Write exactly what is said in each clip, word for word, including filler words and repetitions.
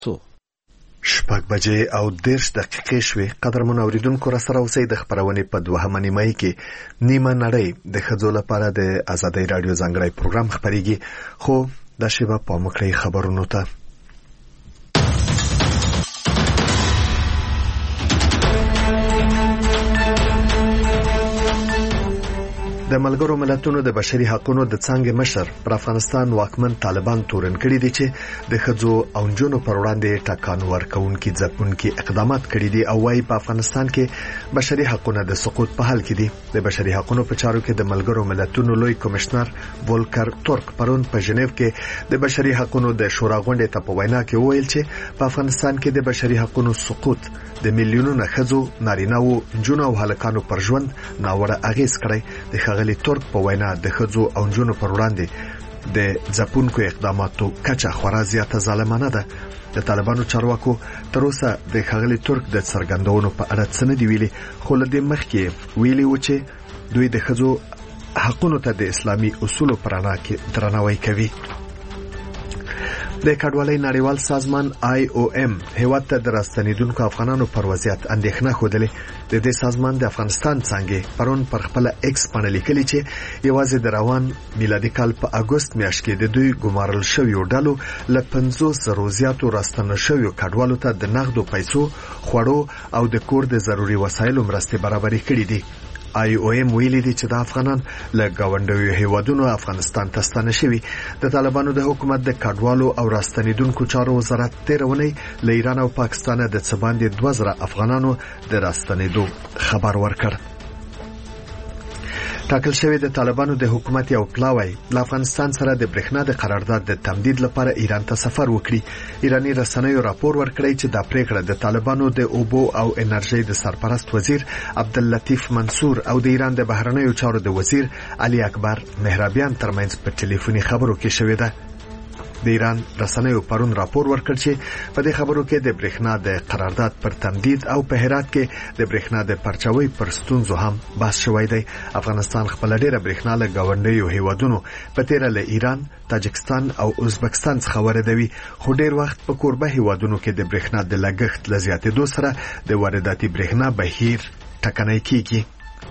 څو شپږ بجې او دېرش دقیقې شوې. قدرمن اوریدونکو را سره اوسئ. د خبرونې په دوهمه نیمایي کې نیمه نړۍ د ښځو لپاره د ازادۍ راډیو ځانګړی پروګرام خپرېږي، خو دا شیبه پام وکړئ خبرونو ته. د ملګرو ملتونو د بشري حقوقو د څنګه مشر پر افغانستان واکمن طالبان تورن کړي دي چې د ښځو او نجونو پر وړاندې ټاکان ورکوونکي ځپونکي اقدامات کړي دي او وايي په افغانستان کې بشري حقوقو د سقوط په حال کې دي. د بشري حقوقو په چارو کې د ملګرو ملتونو لوی کمشنر ولکر تورک پرون په ژنیو کې د بشري حقوقو د شورا غونډې ته په وینا کې وویل چې په افغانستان کې د بشري حقوقو سقوط د میلیونونو ښځو، نارینه‌و، نجونو او هلکانو پر ژوند ناوړه اغیز کړی. د ښاغلي تورک په وینا د ښځو او نجونو پر وړاندې د ځپونکو اقداماتو کچه خورا زیاته ظالمانه ده. د طالبانو چارواکو تر اوسه د ښاغلي تورک د څرګندونو په اړه څه نه دی ویلي، خو له دې مخکې ویلي و چې دوی د ښځو حقوقو ته د اسلامي اصولو پر رڼا کې درناوی کوي. د کډوالۍ نړیوال سازمان آی او ایم هیواد ته د راستنیدونکو افغانانو پر وضعیت اندېښنه خوده. د دې سازمان د افغانستان څنګه پرون پر خپل ایکس باندې لیکلي چې یوازې د روان میلادي کال په اگست میاشت کې د دوی ګمارل شویو ډلو ل پنځوس زره زیاتو راستنه شویو کډوالو ته د نغدو پیسو، خوړو او د کور د ضروري وسایلو مرستې برابرې کړې دي. آی او ایم ویلي دي چې د افغانان له گاونډیو هیوادونو افغانستان ته ستانه شوي. د طالبانو د حکومت د کډوالو او راستنیدونکو چارو وزارت تیرونی له ایران او پاکستان د څه باندې دوه زره افغانانو د راستنیدو خبر ورکړ. ټاکل شوی د طالبانو د حکومت یو پلاوی له افغانستان سره د برېښنا د قرارداد د تمدید لپاره ایران ته سفر وکړي. ایرانی رسنیو راپور ورکړی چې دا پریکړه د طالبانو د اوبو او انرژي د سرپرست وزیر عبداللطیف منصور او د ایران د بهرنیو چارو د وزیر علي اکبر مهرابیان ترمنځ په ټلیفوني خبرو کې شوې ده. د ایران رسنیو پرون راپور ورکړ چې په دې خبرو کې د برېښنا د قرارداد پر تمدید او په هرات کې د برېښنا د پرچاوي پر ستونزو هم بحث شوی دی. افغانستان خپل ډیره برېښنا له گاونډیو هیوادونو په تیر له ایران، تاجکستان او ازبکستان څخه واردوي، خو ډیر وخت په کوربه هیوادونو کې د برېښنا د لګښت له زیاتېدو سره د وارداتي برېښنا بهیر ټکنی کیږي.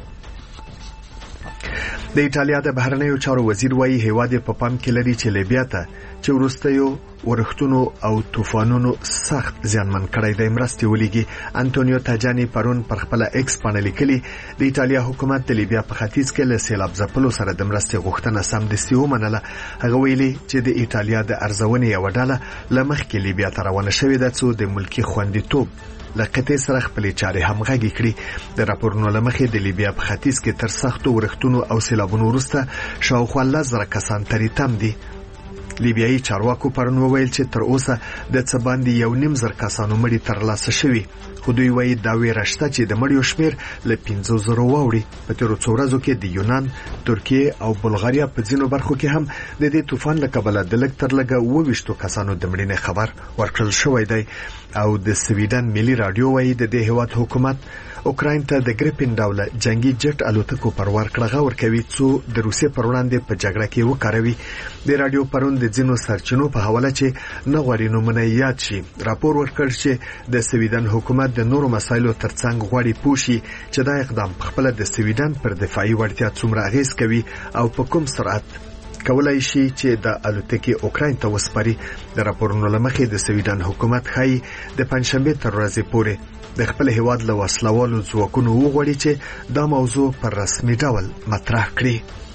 د ایټالیا د بهرنیو چارو وزیر وايي هیواد په پام کې لري چې لیبیا ته چې وروستیو ورښتونو او طوفانونو سخت زیانمن کړی دی مرستې ولېږي. انټونیو تاجانی پرون پر خپل ایکس باندې لیکلي د ایټالیا حکومت د لیبیا په ختیځ کې له سیلاب ځپلو سره د مرستې غوښتنه سمدستي ومنله. هغه ویلي چې د ایټالیا د ارزونې یو ډله له مخکې لیبیا ته روانه شوې ده څو د ملکی خوندیتوب له قطع سره خپلې چارې همغږي کړي. د راپورونو له مخې د لیبیا په ختیځ کې تر سختو ورښتونو او سیلابونو وروسته شاوخوا لس زره کسان ترې تم دي. لیبیایي چارواکو پرون وویل چې تر اوسه د څه باندې یو نیم زر کسانو مړي ترلاسه شوي، خو دوی وایي دا ویره شته چې د مړیو شمیر له پنځو زرو واوړي. په تیرو څو ورځو کې د یونان، ترکیه او بلغاریا په ځینو برخو کې هم د دې طوفان له کبله د لږ تر لږه اووه ویشتو کسانو د مړینې خبر ورکړل شوی دی. او د سویډن ملي رادیو وایي د دې هیواد حکومت اوکراین ته د ګریپین ډوله جنگي جټ الوتکو پر ورکړه ورکوي څو د روسیې پر وړاندې په جګړه کې وکاروي. د رادیو پرون د ځینو سرچینو په حواله چې نه غواړي نومونه یاد شي راپور ورکړ چې د سویډن حکومت د نورو مسایلو ترڅنګ غواړي پوښي چې دا اقدام په خپل د سویډن پر دفاعي وړتیا څومره اغیز کوي او په کوم سرعت کولای شي چې د الوتکې اوکراین ته وسپاري. د راپورونو له مخې د سویډن حکومت ښایي د پنځشنبه تر ورځې پورې د خپل هیواد له وسلوالو ځواکونو وغواړي چې دا موضوع پر رسمي ډول مطرح کړي.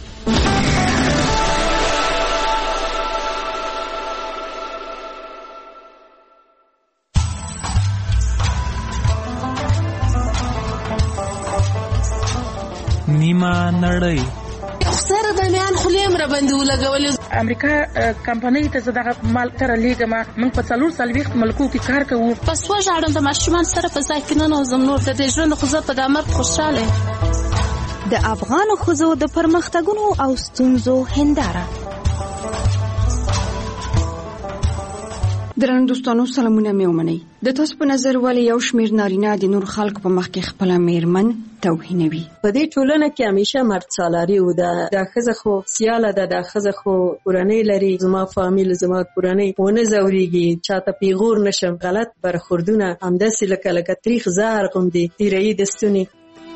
نیمه نړۍ سره د میان خلیم را باندې ولګولې. امریکا کمپنۍ ته زداغه مال تر لیګه ما موږ په څلور سالويخت ملکو کې کار کوو. پس وژاړم د ماشومان سره په ځای کې نه نوزم نور د دې ژوند خو زه په دامر خوشاله. د افغان ښځو د پرمختګونو او ستونزو هنداره درنو دوستانو سلامونه مې ومنئ. د تاسو په نظر ولې یو شمېر نارینه د نور خلکو په مخ کې خپله میرمن توهینوي؟ په دې ټولنه کې همیشه مرد سالاري و. دا د ښځه خو سیاله ده، د ښځه خو کورنۍ لري، زما فامیل زما کورنۍ ونه ځورېږي، چاته پیغور نشم. غلط برخوردونه همداسې لکه لکه تریخ زهر غوندې تیرهیي د ستوني.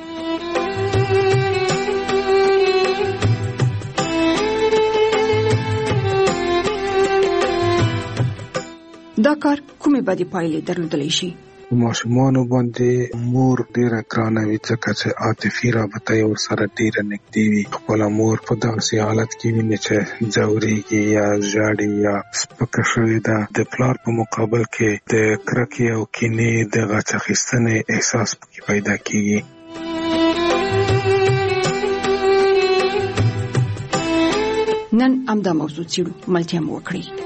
دا کار کومې بدې پایلې درلودلی شي؟ ماشومانو باندې مور ډیره ګرانه وي، ځکه چې عاطفي رابطه یې ورسره ډیره نږدې وي. خپله مور په داسې حالت کې ویني چې ځورېږي یا ژاړي یا سپکه شوې ده. د پلار په مقابل کې د کرکې او کینې د غچ اخیستنې احساس پکې پیدا کېږي. نن همدا موضوع څېړو، ملتیا مو وکړئ.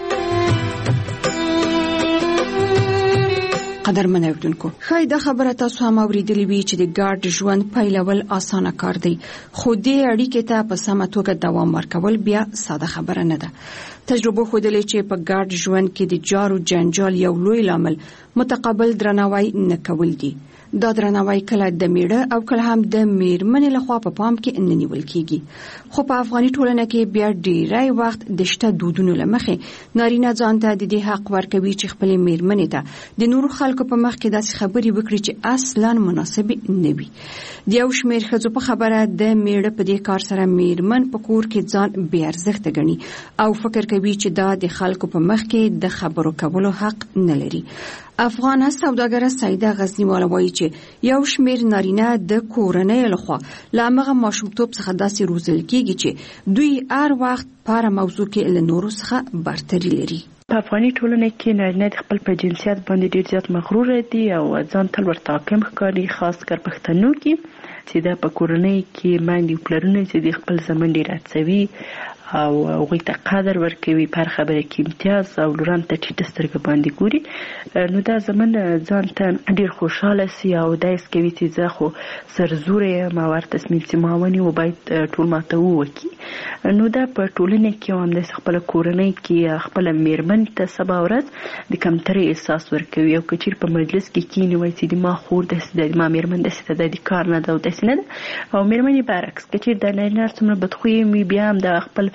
قدرمن اوریدونکو، ښایي دا خبره تاسو هم اورېدلې وي چې د ګډ ژوند پیلول اسانه کار دی، خو دې اړیکې ته په سمه توګه دوام ورکول بیا ساده خبره نه ده. تجربه ښودلې چې په ګډ ژوند کې د جار او جنجال یو لوی لامل متقابل درناوی نه کول دي. دا درناوی کله د میړه او کله هم د میرمنې لخوا په پام کې نه نیول کیږي. خو په افغاني ټولنه کې بیا ډیری وخت د شته دودونو له مخې نارینه ځان ته د دې حق ورکوي چې خپلې میرمنې ته د نورو خلکو په مخ کې داسې خبرې وکړي چې اصلا مناسبې نه وي. د یو شمېر ښځو په خبره د میړه په دې کار سره میرمن په کور کې ځان بې ارزښته ګڼي او فکر کوي چې دا د خلکو په مخ کې د خبرو کولو حق نه لري. افغان سوداګره سیده غزنی والا وایي چې یو شمېر نارینه د کورنۍ لخوا له همغه ماشومتوب څخه داسې روزل کېږي چې دوی هر وخت په هره موضوع کې له نورو څخه برتري لري. په افغاني ټولنه کې نارینه د خپل په جنسیت باندې ډېر زیات مغرور دي او ځان تل ورته حاکم ښکاري، خاص کر پښتنو کې چې دا په کورنۍ کې میندې او پلرونه چې د خپل زامن ډېر هڅوي او هغوی ته قدر ورکوي، په هر خبره کې امتیاز او لوران ته ټیټه سترګه باندې ګوري. نو دا زمن ځان ته ډېر خوشحاله سي او دا یې کوي چې زه خو سرزوره یم او هر تصمیم چې ما ونیو باید ټول ماته ووکړي. نو دا په ټولنه کې هم همداسې خپله کورنۍ کې خپله میرمن ته سبا ورځ د کمترۍ احساس ورکوي او که چېرې په مجلس کې کښېني وایي چې د ما خور داسې ده، د ما میرمن داسې ده، د کار نه ده او داسې نه ده. او میرمن یې برعکس، که چېرې د نارینه هر څومره بدخویه وي بیا هم د خپل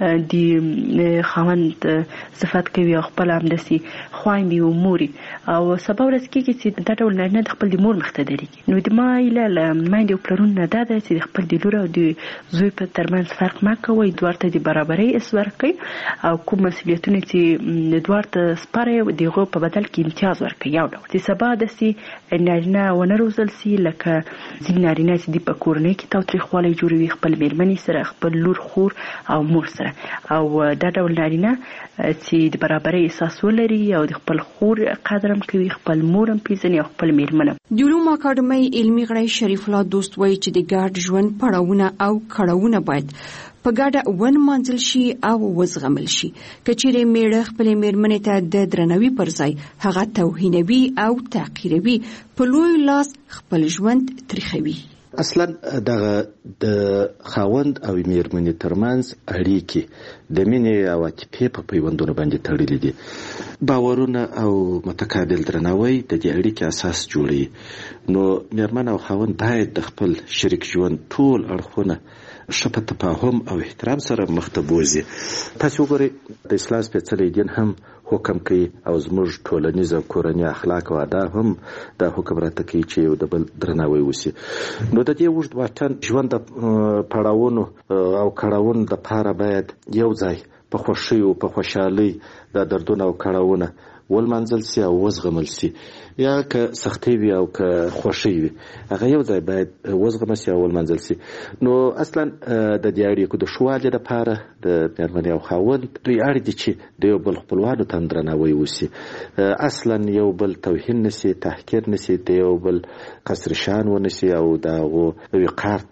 د خاوند صفت کوي او خپل همداسې خویندې او مورې. او سبا ورځ کېږي چې دا ډول نارینه د خپل د مور مخ ته درېږي. نو د ما هیله له میندې او پلرونو نه دا ده چې د خپل د لور او د زوی په ترمنځ فرق مه کوئ، دواړو ته د برابرۍ حس ورکړئ او کوم مسؤلیتونه چې دواړو ته سپارئ د هغو په بدل کې امتیاز ورکړئ. یو ډول چې سبا داسې نارینه ونه روزل سي لکه ځینې نارینه چې دي په کورنۍ کې تاوتریخوالی جوړوي خپل میرمنې سره، خپل لور، خور او مور سره. او دا ډول نارینه چې د برابرۍ احساس ولري او د خپل خور قدر هم کوي، خپل مور هم پیژني او خپل میرمن. د علومو اکاډمۍ علمي غړی شریف الله دوست وایي چې د ګډ ژوند پړاوونه او کړاوونه باید په ګډه ونمانځل شي او وزغمل شي. که چیرې میړه خپلې میرمنې ته د درناوي پر ځای هغه توهینوي او تحقیروي، په لوی لاس خپل ژوند تریخوي. اصلا دغه د خاوند او میرمنې ترمنځ اړیکې د مینې او عاطفې په پیوندونو باندې تړلې دي. باورونه او متقابل درناوی د دې اړیکې اساس جوړوي. نو میرمن او خاوند باید د خپل شریک ژوند ټول اړخونه ښه په تفاهم او احترام سره مخ ته بوځي. تاسو وګورئ د اسلام سپېڅلی دین هم حکم کوي او زموږ ټولنیز او کورني اخلاق او آداب هم دا حکم راته کوي چې یو د بل درناوی وشي. نو د دې اوږد واټن ژوند د پړاوونو او کړاوونو دپاره باید یو ځای په خوښۍ او په خوشحالۍ دا دردونه او کړاوونه ولمانځل سي او وزغمل سي. یا که سختۍ وي او که خوښۍ وي هغه یو ځای باید وزغمل سي او ولمانځل سي. نو اصلا د دې اړیکو د ښه والي دپاره د میرمنې او خاوند دوی اړ دي چې د یو بل خپلوانو ته هم درناوی وسي، اصلا یو بل توهین نسي، تحقیر نسي، د یو بل قصر شان ونسي او د هغو وقار ته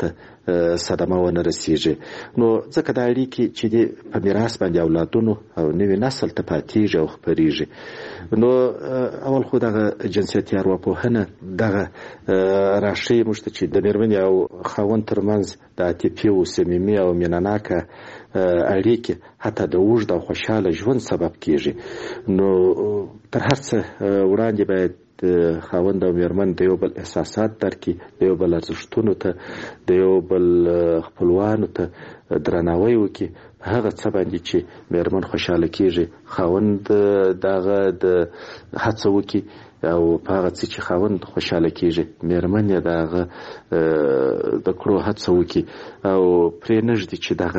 صدمه ونه رسیږي. نو ځکه دا اړیکې چې د په میراث باندې اولادونو او نوي نسل ته پاتېږي او خپرېږي. نو اول خو دغه جنسیتي ارواپوهنه دغه راښیي موږ ته چې د مېرمنې او خاوند ترمنځ د عاطفي او صمیمي او مینهناکه اړیکې حتی د اوږد او خوشحاله ژوند سبب کېږي. نو تر هر څه وړاندې باید د خاوند او مېرمن د یو بل احساسات درک کړي، د یو بل ارزښتونو ته، د یو بل خپلوانو ته درناوی وکړي. په هغه څه باندې چې مېرمن خوشحاله کېږي خاوند دغه د هڅه وکړي، او په هغه څه چې خاوند خوشحاله کېږي مېرمن یې د هغه د کړو هڅه وکړي او پرې نږدي چې دغه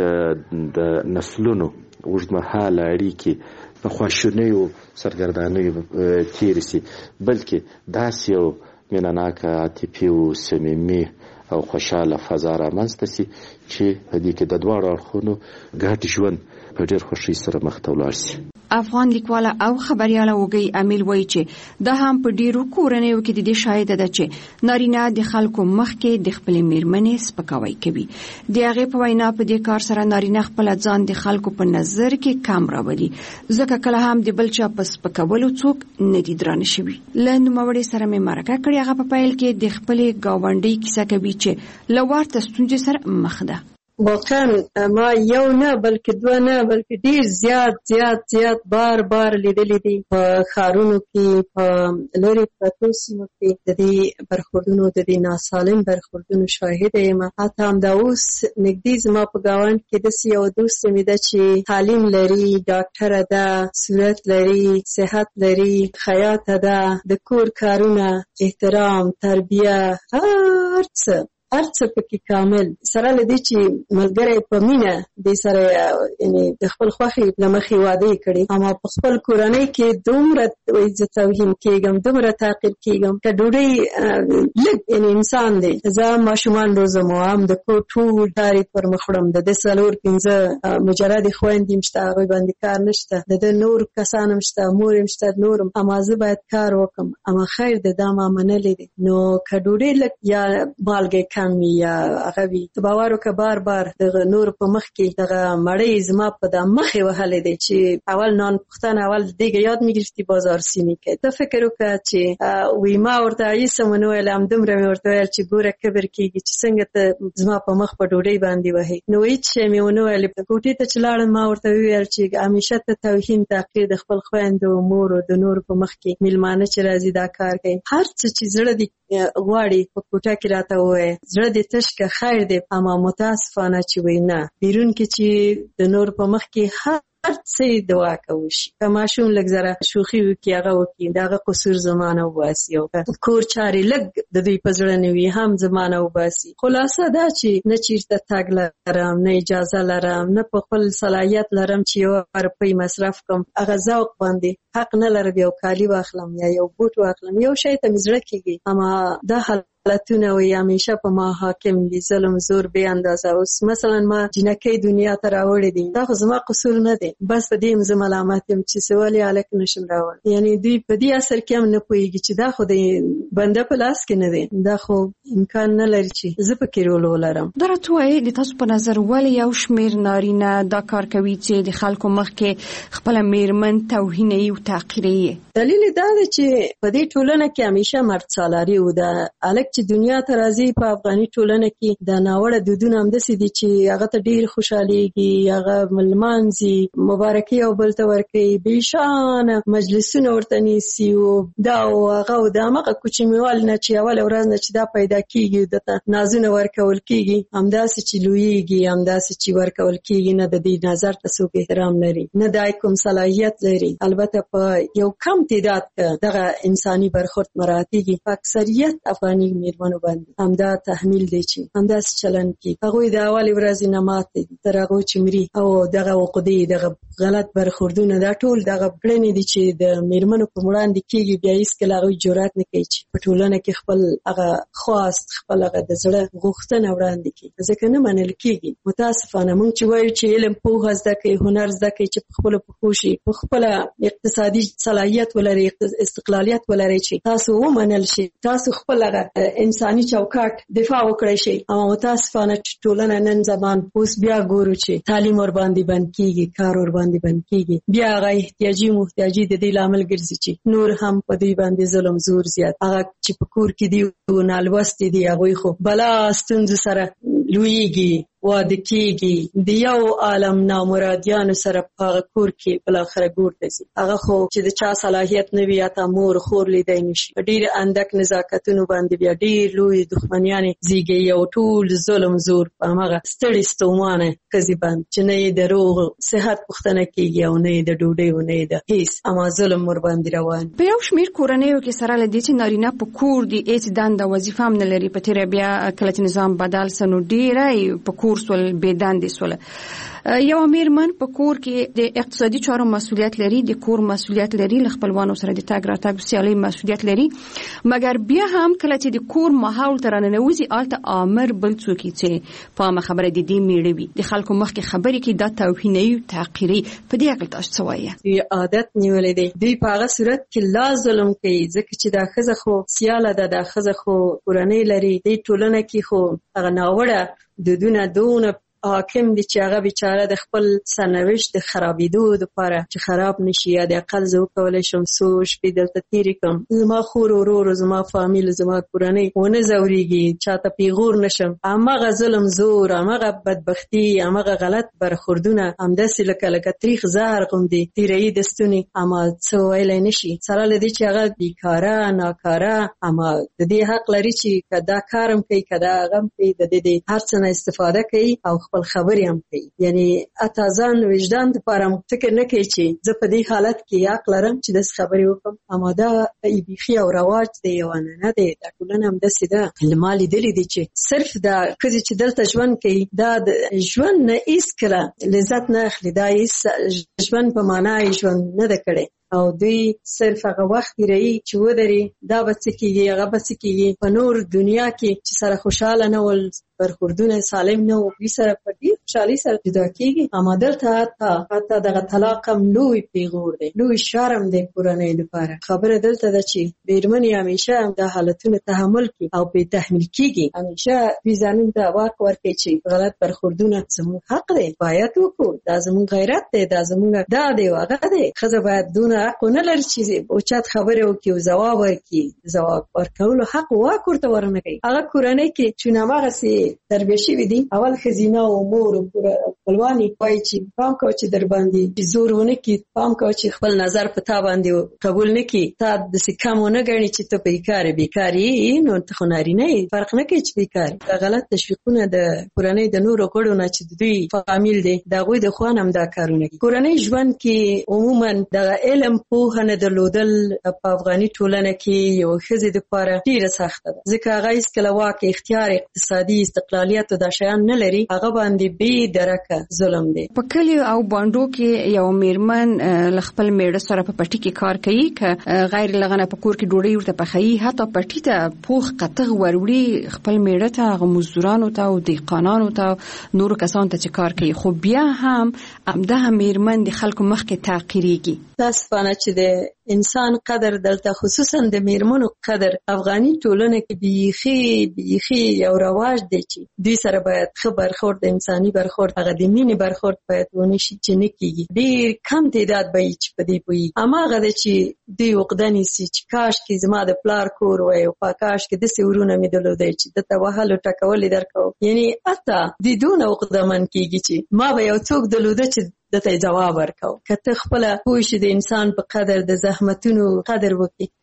د نسلونو اوږدمهاله اړیکې په خواشینیو سرګردانیو تېرې سي، بلکې داسې یو مینهناکه عاطفي او صمیمي او خوشحاله فضا رامنځته سي چې په دې کې د دواړو اړخونو ګډ ژوند په ډېر خوښۍ سره مخ ته ولاړ سي. افغان لیکواله او خبرياله وګي امیل وایي چې د هم په ډیرو کورنیو کې د دې شاهد ده چې نارینه د خلکو مخ کې د خپل میرمنې سپکاوی کوي. د هغه په وینا په دې کار سره نارینه خپل ځان د خلکو په نظر کې کم راوړي، ځکه کله هم د بل چا په سپکولو څوک نه دي درانه شوي. له نوموړي سره مې مرکه کړې، هغه په پیل کې د خپل گاونډي کیسه کوي چې لوړ تستونجه سره مخ ده. واقعا ما یو نه بلکې دوه نه بلکې ډیر زیات زیات زیات بار بار لیدلې دي په ښارونو کې، په لرې پرتو سیمو کې د دې برخوردونو د دې ناسالم برخوردونو شاهد یم. حتی همدا اوس نږدې زما په ګاونډ کې داسې یو دوست مې ده چې تعلیم لري، ډاکټره ده، صورت لري، صحت لري، خیاطه ده، د کور کارونه، احترام، تربیه، هر څه هر څه پکې کامل سره لدی چې ملګری په مینه د سره یعنی د خپل خوخي لمخې واده کړي، اما په خپل کورنۍ کې دومره عزت توهین کېږم، دومره تعقیب کېږم که ډوډۍ لږ یعنی انسان دی. زه ماشومان روزم او هم د کور ټول کاري پر مخ وړم، د څلور پنځه مجرد خویندې مشته، هغوی باندې کار نشته، د نور کسان مشته، مور مشته، نورم، اما زه باید کار وکم. اما خیر د دا ما منلې دي. نو که ډوډۍ لږ یا مالګې کم یا هغه وي، ته باور وکړه بار بار دغه نور په مخ کې دغه مړۍ زما په د مخې وهلې دی چې اول نان پختن اول دیگه یاد میگرفتی بازار سینی که. ته فکر وکړه چې وی ما ورته ایسه مونو ویل هم دومره مې ورته ویل چې ګوره کبر کېږي چې څنګه ته زما په مخ په ډوډۍ باندې وهې. نو هېڅ شی مې ونه ویل. کوټې ته چې لاړم ما ورته وویل چې همیشه ته توهین تحقیر د خپل خویندو مور او د نور په مخ کې میلمانه چې راځي دا کار کوي. هر څه چې زړه دې غواړي په کوټه کې راته ووایه، زړه دې تش که خیر دی. اما متاسفانه چې وی نه، بیرون کې چې د نور په مخ کې هر هر څه دوا کوي. که ماشوم لږ زره شوخي وکړي هغه وکړي، دغه قصور زمانه وباسي، او کور چارې لږ د دوی په زړه نه وي هم زمانه وباسي. خلاصه دا چې نه چیرته تګ لرم، نه اجازه لرم، نه په خپل صلاحیت لرم چې یو روپۍ مصرف کوم. هغه ذوق باندې حق نه لرم یو کالي واخلم یا یو بوټ واخلم، یو شی ته مې زړه کېږي. اما دا حالتونه وي همیشه په ما حاکم دي، ظلم زور بې اندازه. اوس مثلا ما جنکۍ دنیا ته راوړې دي، دا خو زما قصور نه دی، بس په دې زه ملامت یم چې څه ولې هلک نشم راوړی. یعنی دوی په دې اثر کې هم نه پوهېږي چې دا خو د بنده په لاس کې نه دی، دا خو امکان نه لري چې زه پکې رول ولرم. دا راته وایي د تاسو په نظر ولې یو شمېر نارینه دا کار کوي چې د خلکو مخ کې خپله میرمن توهینوي او تحقیروي؟ دلیل دا دی چې په دې ټولنه کې همیشه مرد سالاري و. د هلک چې دنیا ته راځي په افغاني ټولنه کې د ناوړه دودونه همداسې دي چې هغه ته ډېر خوشحالېږي، هغه لمانځي، مبارکي یو بل ته ورکوي، بېشانه مجلسونه ورته نیسي او دا او هغه او د همغه کوچنیوال نه چې اوله ورځ نه چې دا پیدا کېږي دته نازونه ورکول کېږي، همداسې چې لویېږي، همداسې چې ورکول کېږي. نه د دې نظر ته څوک احترام لري، نه د کوم صلاحیت لري. البته په یو کم تعداد کې دغه انساني برخورد مراعاتېږي، په اکثریت افغاني میرمنو باندې همدا تحمیل دی چې همداسې چلن کېږي. هغوی د اولې ورځې نه ماتې دي تر هغو چې مري، او دغه عقدې دغه غلط برخوردونه دا ټول دغه کړنې دي چې د میرمنو په وړاندې کېږي، بیا هیڅکله هغوی جرأت نه کوي چې په ټولنه کې خپل هغه خواست خپل هغه د زړه غوښتنه وړاندې کړي، ځکه نه منل کېږي. متاسفانه موږ چې وایو چې علم پوهه زده کړي، هنر زده کړي، چې په خپلو پښو شي، په خپله اقتصادي صلاحیت ولري، استقلالیت ولري، چې تاسو ومنل شي، تاسو خپل هغه انساني چوکاټ دفاع وکړئ شي. اما متاسفانه چې ټولنه نن زمان اوس بیا ګورو چې تعلیم ور باندې بند کېږي، کار ور باندې بند کېږي، بیا هغه احتیاجي محتاجي د دې لامل ګرځي چې نور هم په دوی باندې ظلم زور زیات. هغه چې په کور کې دي نالوستي دي، هغوی خو بلا ستونزو سره لویږي، واده کېږي، د یو عالم نامرادیانو سره په هغه کور کې بالاخره ګور ته ځي. هغه خو چې د چا صلاحیت نه وي، حتی مور خور لیدی نه شي. ډېر اندک نزاکتونو باندې بیا ډېر لوی دښمنیانې زیږوي او ټول ظلم زور په هماغه ستړي ستومانه ښځې باندې چې نه یې د روغ صحت پوښتنه کېږي او نه یې د ډوډۍ او نه یې د هېڅ، اما ظلم ور باندې روان. په یو شمېر کورنیو کې سره له دې چې نارینه په کور دي، هېڅ دنده وظیفه هم نه لري، په تېره بیا کله چې نظام بدل سه نو ډېری په کور سول، بې دندې سوله. یو میرمن په کور کې د اقتصادي چارو مسؤلیت لري، د کور مسؤلیت لري، له خپلوانو سره د تګ راتګ سیالۍ مسؤلیت لري، مګر بیا هم کله چې د کور ماحول ته راننوځي هلته آمر بل څوک چې په عامه خبره د دې میړه وي، د خلکو مخکې خبرې کوي، دا توهینوي تحقیري. په دې هکله تاسو څه وایئ؟ دوی عادت نیولی دی، دوی په هغه صورت کې لا ظلم کوي، ځکه چې دا ښځه خو سیاله ده، دا ښځه خو کورنۍ لري، دې ټولنه کې خو هغه ناوړه دودونه دونه حاکم دي چې هغه بیچاره د خپل سرنوشت د خرابېدو دپاره چې خراب نشي، یا د اقل زه وکولی شم څو شپې دلته تېرې کړم، زما خور ورور، زما فامیل، زما کورنۍ ونه ځورېږي، چاته پیغور نشم. هماغه ظلم زور، هماغه بدبختي، هماغه غلط برخوردونه همداسې لکه لکه تریخ زهر غوندې تېروي د ستوني، اما څه ویلی نشي. سره له دې چې هغه بیکاره ناکاره، اما د دې حق لري چې که دا کار هم کوي، که دا هغه هم کوي، د دې هر څه نه استفاده کوي او خپل خبرې هم کوي. یعنی اته ځان وجدان دپاره فکر نه کوي چې زه په دې حالت کې حق لرم چې داسې خبرې وکړم. اما دا بیخي او رواج دی، یو عنعنه دی، دا ټولنه همداسې ده. ما لیدلي دي چې صرف دا ښځې چې دلته ژوند کوي، دا د ژوند نه هېڅکله لذت نه اخلي، دا هېڅ ژوند په معنا یې ژوند نه ده کړی، او دوی صرف هغه وخت تېروي چې ودري، دا به څه کېږي، هغه به څه کېږي. په نور دنیا کې چې سره خوشحاله نه ول، برخوردونه سالم نه و، دوی سره په ډېر خوشحالۍ سره جدا کېږي. اما دلته حتی حتی دغه طلاق هم لوی پیغور دی، لوی شرم دی کورنۍ لپاره. خبره دلته ده چې میرمنې همیشه هم دا حالتونه تحمل کړي او پرې تحمیل کېږي، همیشه دوی ځانونو ته واک ورکوي چې غلط برخوردونه زموږ حق دی، باید وکړو، دا زموږ غیرت دی، دا زموږ دا دی او هغه دی. ښځه باید دونه حق ونه لري چې اوچت خبرې وکړي او ځواب ورکړي، ځواب ورکولو حق واک ورته ورنه کوي. هغه کورنۍ کې چې هماغسې تربیه شوي دي، اول ښځینه او مور او خپلوانې وایي چې پام کوه چې در باندې زور ونه کړي، پام کوه چې خپل نظر په تا باندې قبول نه کړي، تا داسې کم ونه ګڼي چې ته بیکار یې. بیکار یې نو ته خو نارینه یې، فرق نه کوي چې بیکار یې. دا غلط تشویقونه د کورنۍ د نورو غړو نه چې د دوی فامیل دی، د هغوی د خوا نه هم دا کارونه کوي. کورنۍ ژوند کې عموما دغه علم پوهه نه درلودل په افغاني ټولنه کې یو ښځې دپاره ډېره سخته ده، ځکه هغه هېڅکله واک، اختیار، اقتصادي استقلالیت او دا شیان نه لري. هغه باندې بې درکه ظلم دی. په کلیو او بانډو کې یو میرمن له خپل میړه سره په پټي کې کار کوي، که غیر لغنه په کور کې ډوډۍ ورته پخوي، حتی پټي ته پوخ قطغ وروړي خپل میړه ته، هغه مزدورانو ته او دهقانانو ته، نورو کسانو ته چې کار کوي، خو بیا هم همدغه میرمن د خلکو مخکې تعقیریږي. متاسفانه چې د انسان قدر دلته، خصوصا د میرمنو قدر، افغاني ټولنه کې بیخي بیخي یو رواج دی چې دوی سره باید ښه برخورد، انساني برخورد، هغه د مینې برخورد باید ونه شي، چې نه کېږي. ډېر کم تعداد به وي چې په دې پوهېږي. هماغه ده چې دوی عقده نیسي چې کاشکې زما د پلار کور وای، او په کاشکې داسې ورونه مې درلودی چې دته وهل او ټکول یې درکوم. یعنې حتی دوی دونه عقدهمن کېږي چې ما به یو څوک درلوده چې دته جواب ورکاو. که ته خپله پوه شې د انسان په قدر، د زحمتونو قدر وکړي،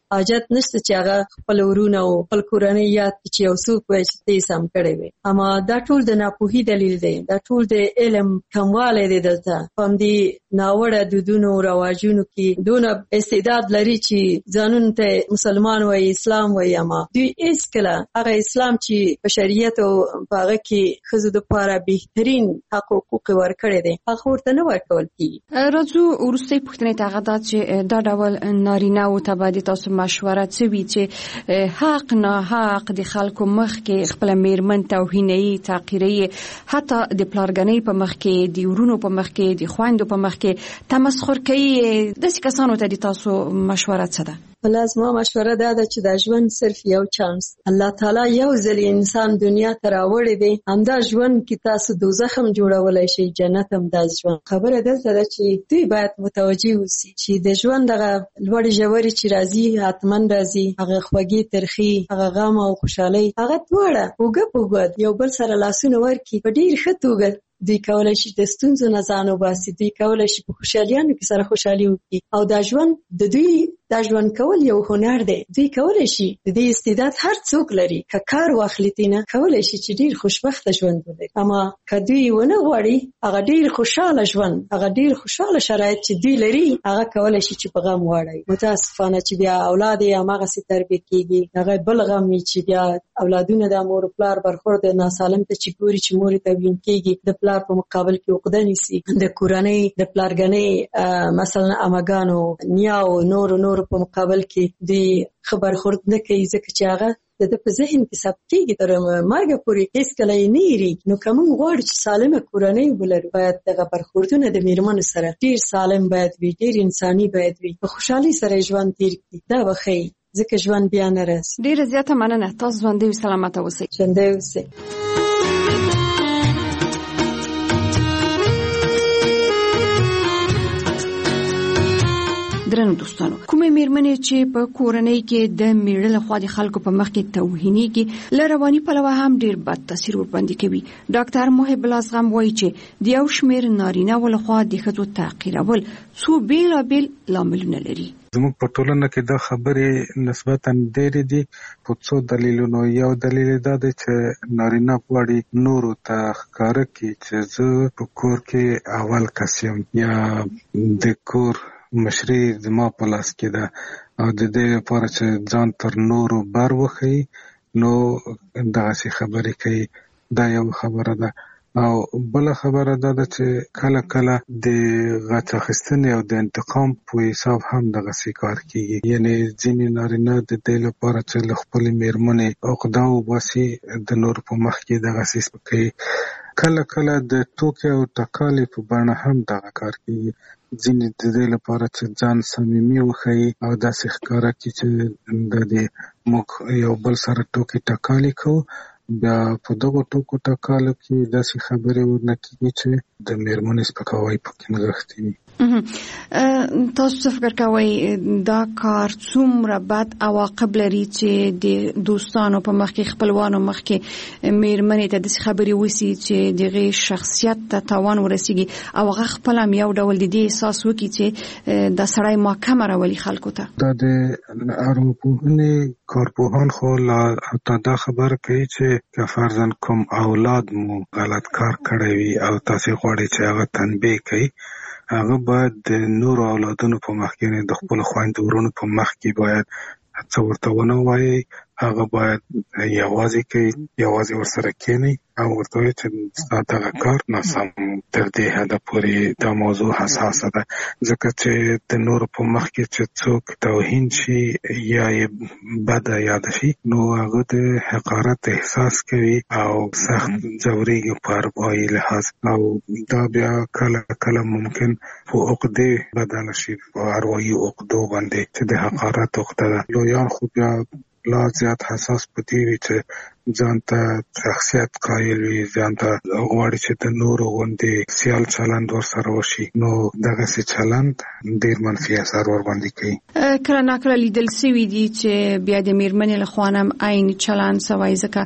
حاجت نشته چې هغه خپل ورونه او خپل کورنۍ یاد چې یو څوک وایي چې ته یې سم کړی وي. اما دا ټول د ناپوهي دلیل دی، دا ټول د علم کموالی دی. دلته په همدې ناوړه دودونو رواجونو کې دونه استعداد لري چې ځانونو ته مسلمان وایي، اسلام وایي، اما دوی هېڅکله هغه اسلام چې په شریعت او په هغه کې ښځو دپاره بهترین حق او حقوق یې ورکړی دی هغه ورته نه ورکول کېږي. راځو وروستۍ پوښتنې ته، هغه دا چې دا ډول نارینه‌و ته به د تاسو مشوره څه وي چې حق ناحق د خلکو مخ کې خپله مېرمن توهینوي، تحقیروي، حتی د پلارګنۍ په مخ کې، د ورونو په مخ کې، د خویندو په مخ کې تمسخر کوي. داسې کسانو ته د تاسو مشوره څه ده؟ بله زما مشوره دا ده چې دا ژوند صرف یو چانس الله تعالی یو ځل انسان دنیا ته راوړی دی، همدا ژوند کې تاسو دوزخ هم جوړولی شئ، جنت هم دا ژوند. خبره دلته ده چې دوی باید متوجه اوسي چې د ژوند هغه لوړې ژورې چې راځي حتما راځي، هغه خوږې ترخي، هغه غم او خوشحالۍ، هغه دواړه اوږه په اوږه یو بل سره لاسونه ورکړي په ډېر ښه توګه. دوی کولی شي د ستونزو نه ځان وباسي، دوی کولی شي په خوشحالیانو کې سره خوشحالي وکړي. او دا ژوند د دوی دا ژوند کول یو هنر دی. دوی کولی شي د دې استعداد هر څوک لري، که کار واخلي تېنه کولی شي چې ډېر خوشبخته ژوند ولري. اما که دوی ونه غواړي هغه ډېر خوشحاله ژوند، هغه ډېر خوشحاله شرایط چې دوی لري هغه کولی شي چې په غم واړوي. متاسفانه چې بیا اولاد یې هماغسې تربیه کېږي، هغه بل غم وي چې بیا اولادونه د مور پلار برخورد ناسالم ته چې ګوري چې مور یې توهین کېږي، د پلار په مقابل کې عقده نیسي، د کورنۍ د پلارګنۍ مثلا اماګانو، نیاو، نورو نورو په مقابل کې دوی ښه برخورد نه کوي، ځکه چې هغه د ده په ذهن کې ثبت کېږي تر مرګه پورې، هېڅکله یې نه هېرېږي. نو که موږ غواړو چې سالمه کورنۍ ولرو، باید دغه برخوردونه د مېرمنو سره ډېر سالم باید وي، ډېر انساني باید وي، په خوشحالۍ سره ژوند تېر کړي. دا به ښایي، ځکه ژوند بیا نه راځي. ډېره زیاته مننه. تاسو ژوندی او سلامته اوسئ. ژوندی اوسئ. درنو دوستانو، کومې مېرمنې چې په کورنۍ کې د میړه لخوا د خلکو په مخ کې توهینېږي، له رواني پلوه هم ډېر بد تاثیر ورباندې کوي. ډاکټر محب الله زغم وایي چې د یو شمېر نارینه‌و لخوا د ښځو تحقیرول څو بېلابېل لاملونه لري. زموږ په ټولنه کې دا خبرې نسبتاً ډېرې دي په څو دلیلونو. یو دلیل دا دی چې نارینه غواړي نورو ته ښکاره کړي چې زه په کور کې اول کس یم، یا د کور مشري زما په لاس کې ده، او د دې لپاره چې ځان تر نورو بر وښیي نو دغسې خبرې کوي. دا یو خبره ده. او بله خبره دا ده چې کله کله د غچ اخیستنې او د انتقام په حساب هم دغسې کار کېږي. یعنې ځینې نارینه د دې لپاره چې له خپلې مېرمنې عقده وباسي د نورو په مخ کې دغسې سپکوي. کله کله د ټوکې او ټکالې په بڼه هم دغه کار کېږي. ځینې د دې لپاره چې ځان صمیمي وښیي او داسې ښکاره کړي چې د دې موږ یو بل سره ټوکې ټکالې کوو، بیا په دغو ټوکو ټکالو کې داسې خبرې ورنه کېږي چې د مېرمنې سپکاوی پکې نغښتی وي. تاسو څه فکر کوئ دا کار څومره بد عواقب لري چې د دوستانو په مخ کې، خپلوانو مخ کې مېرمنې ته داسې خبرې وسي چې د هغې شخصیت ته تاوان ورسیږي او هغه خپله هم یو ډول د دې احساس وکړي چې دا سړی ما کمه راولي خلکو ته؟ دا د ارواپوهنې کارپوهان خو حتی دا خبره کوي چې که فرضاً کوم اولاد مو غلط کار کړی وي او تاسې غواړئ چې هغه تنبیه کوي، هغه باید د نورو اولادونو په مخ کې، د خپلو خویندو ورونو په مخ کې باید څه ورته ونه وایي. هغه باید یوازې کوي، یوازې ورسره کېنئ او ورته وایي چې ستا دغه کار ناسم. تر دې حده پورې دا موضوع حساسه ده، ځکه چې د نورو په مخ کې چې څوک توهین شي یا یې بده یاده شي نو هغه د حقارت احساس کوي او سخت ځورېږي په اروايي لحاظ، او دا بیا کله کله ممکن په عقدې بدله شي، په اروايي عقدو باندې چې د حقارت عقده ده. لویان خو بیا لا زیات حساس پدې وي چې ځان ته شخصیت قایل وي، ځان ته غواړي چې د نورو غوندې سیال چلند ورسره وشي، نو دغسې چلند ډېر منفي اثر ورباندې کوي. کله ناکله لیدل سوي دي چې بیا د میرمنې له خوا هم عین چلند سوی، ځکه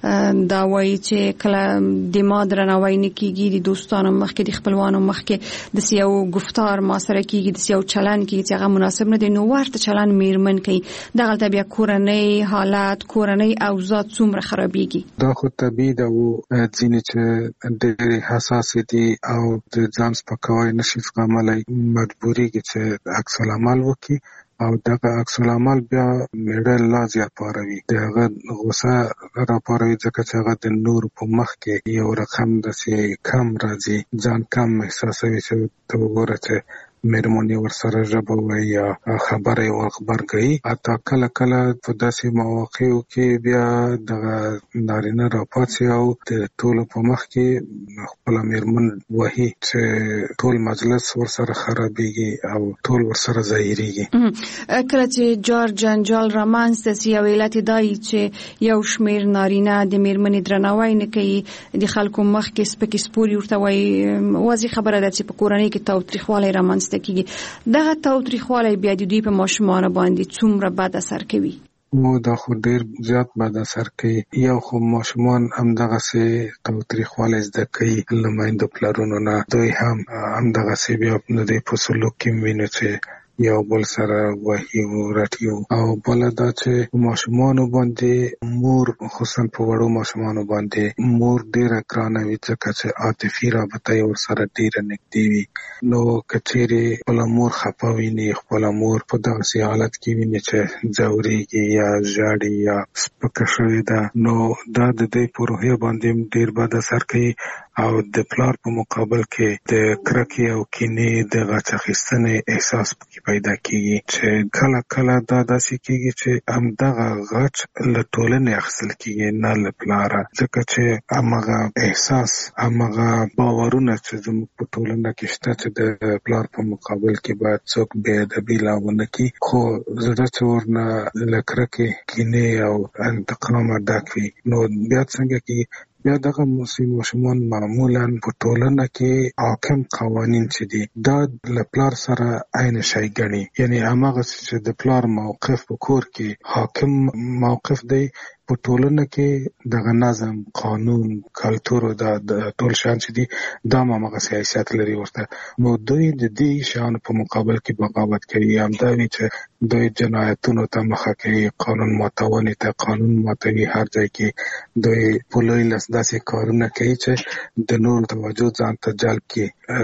دا وایي چې کله د ما درناوی نه کېږي، د دوستانو مخکې د خپلوانو مخکې داسې یو گفتار ما سره کېږي، داسې یو چلند کېږي چې هغه مناسب نه دی، نو ورته چلند میرمن کوي. دغلته بیا کورنۍ حالت، کورنۍ اوضاع څومره خرابېږي. دا خو طبیعي ده، و ځینې چې ډېرې حساسې دي او د ځان سپکاوی نشي زغملی، مجبورېږي چې عکس العمل وکړي او دغه عکس العمل بیا میړه لا زیات پاروي، د هغه غوسه راپاروي، ځکه چې هغه د نورو په مخ کې یو رقم داسې کم راځي، ځان کم احساسوي چې ته وګوره چې میرمنې ورسره ژبه وایي یا خبره یې ورغبرګوي. حتی کله کله په داسې مواقعو کې بیا دغه نارینه راپاڅي او د ټولو په مخ کې خپله میرمن وهي چې ټول مجلس ورسره خرابېږي او ټول ورسره ظاهرېږي. کله چې جار جنجال رامنځته سي، یو علت دا وي چې یو شمېر نارینه د میرمنې درناوی نه کوي، د خلکو مخ کې سپکې سپورې ورته وایي. واضح خبره ده چې په کورنۍ کې تاوتریخوالی رامنځته کیږي. دغه تاوتریخوالی بیا د دوی په ماشومانو باندې څومره بد اثر کوي؟ نو دا خو ډېر زیات بد اثر کوي. یو خو ماشومان همدغسې تاوتریخوالی زده کوي له میندو پلرونو نه، دوی هم همدغسې بیا د دوی په سلوک کې وینو چې یو بل سره وهي او رټي. او بله دا چې ماشومانو باندې مور، خصوصا په وړو ماشومانو باندې مور ډېره ګرانه وي، ځکه چې عاطفي رابطه یې ورسره ډېره نږدې وي. نو که چیرې خپله مور خفه ویني، خپله مور په دغسې حالت کې ویني چې ځورېږي یا ژاړي یا سپکه شوې ده، نو دا د دوی په روحیه باندې ډېر بد اثر کوي. او د پلار په مقابل کې د کرکې او کینې د غچ اخیستنې احساس پکې پیدا کېږي، چې کله کله دا داسې کېږي چې همدغه غچ له ټولنې اخیستل کېږي، نه له پلاره، ځکه چې همغه احساس، همغه باورونه چې زموږ په ټولنه کې شته چې د پلار په مقابل کې باید څوک بې ادبي لا ونه کړي، خو زړه چې ورنه له کرکې، کینې او انتقامه ډک وي، نو بیا څنګه کېږي؟ بیا دغه ماشومان معمولا په ټولنه کې حاکم قوانین چې دي دا له پلار سره عین شی ګڼي، یعنې هماغه چې د پلار موقف په کور کې حاکم موقف دی، په ټولنه کې دغه نظم، قانون، کلتور او د ټول شیان چې دي دا هماغسې حیثیت لري ورته. نو دوی د دې شیانو په مقابل کې بغاوت کوي، همدا وي چې دوی جنایتونو ته مخه کوي، قانون ماتونې ته قانون ماتوي، هر ځای کې دوی په لوی لاس داسې کارونه کوي چې د نورو توجه ځان ته جلب کړي،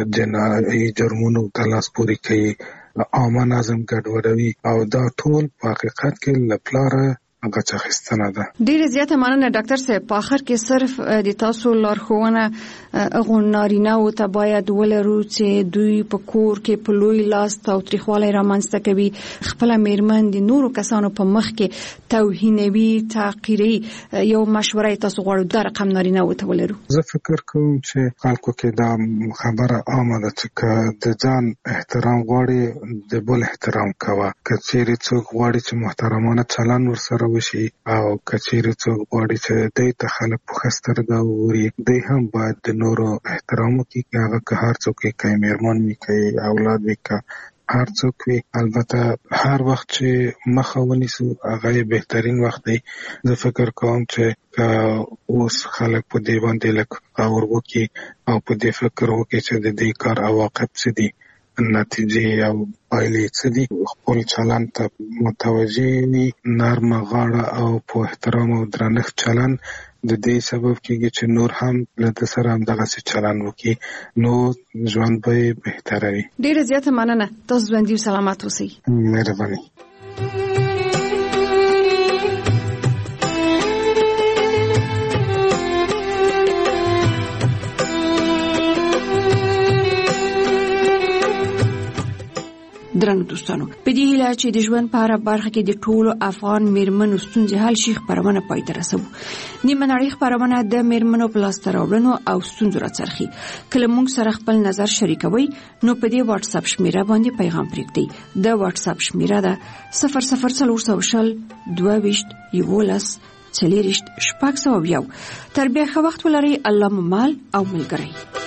جنایي جرمونو ته لاس پورې کوي، عامه نظم ګډوډوي، او دا ټول په حقیقت کې له پلاره غچ اخیستنه ده. ډیره زیاته مننه ډاکټر صاحب. په اخر کې صرف د تاسو لارښوونه هغو نارینه‌وو ته باید ولرو چې دوی په کور کې په لوی لاس تاوتریخوالی رامنځته کوي، خپله میرمن د نورو کسانو په مخ کې توهینوي، تحقیروي. یو مشوره تاسو غواړو دا رقم نارینه‌وو ته ولرو؟ زه فکر کوم چې خلکو کې دا خبره عامه ده چې که د ځان احترام غواړي د بل احترام کوه. که چیرې څوک غواړي چې محترمانه چلند ورسره وشي او که چیرې څوک غواړي چې دوی ته خلک په ښه سترګه وګوري، دوی هم باید د نورو احترام وکړي، که هغه که هر څوک وي، که میرمن وي، که اولاد وي، که هر څوک وي. البته هر وخت چې مخه ونیسو هغه یې بهترین وخت دی. زه فکر کوم چې که اوس خلک په دې باندې لږ غور وکړي او په دې فکر وکړي چې د دې کار عواقب څه دي، نتیجې او پایلې څه دي، خپل چلند ته متوجه وي، نرمه غاړه او په احترام او درنښت چلند د دې سبب کېږي چې نور هم له ده سره همدغسې چلند وکړي، نو ژوند به یې بهتره وي. ډېره زیاته مننه. تاسو ژوندي او سلامت اوسئ. مهرباني. درنو دوستانو، په دې هیله چې د ژوند په هره برخه کې د ټولو افغان میرمنو ستونزې حل شي، خپرونه پای ته رسوو. نیمه نړۍ خپرونه د میرمنو په لاسته راوړنو او ستونزو راڅرخي. کله موږ سره خپل نظر شریکوي نو په دې واتس اپ شمیره باندې پیغام پرېږدئ. د واتس اپ شمیره ده صفر صفر څلور سوه شل دوه ویشت یولس څلېرویشت شپږ سوه یو. تر بیا ښه وخت ولرئ. الله مو مال او ملګری.